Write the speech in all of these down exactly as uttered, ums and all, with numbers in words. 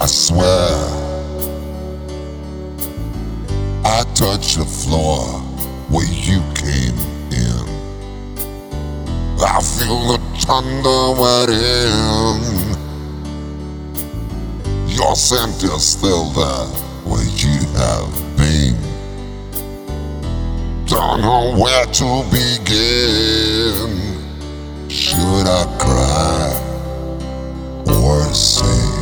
I swear I touched the floor where you came in. I feel the thunder within. Your scent is still there where you have been. Don't know where to begin. Should I cry or sing?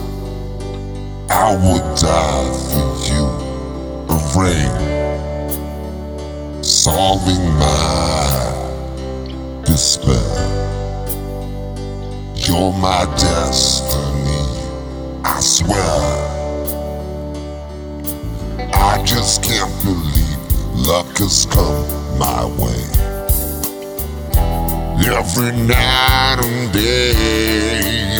I would die for you. A ring solving my despair. You're my destiny, I swear. I just can't believe luck has come my way. Every night and day,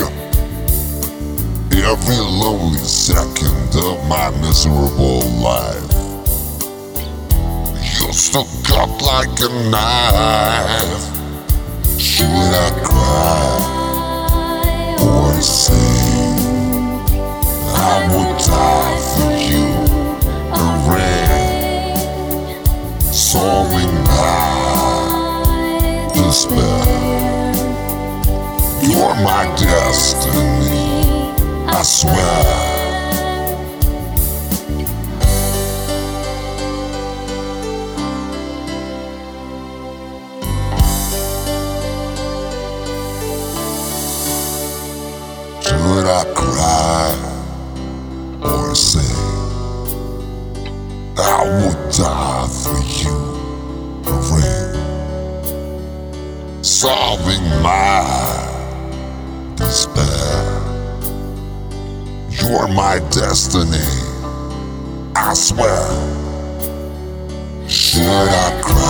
every lonely second of my miserable life, you're still cut like a knife. Should I cry or sing? I would die for you. A ring solving my despair. You're my destiny, I swear. Should I cry or sing? I would die for you. A ring solving my despair. You're my destiny, I swear. Should I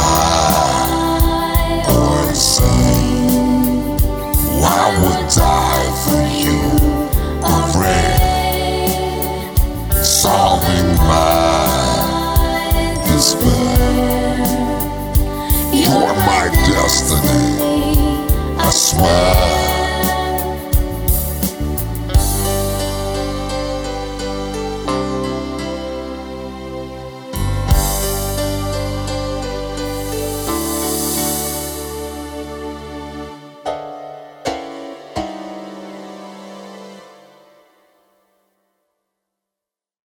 cry or sing? I would die for you. A ring solving my despair. You're my destiny, I swear.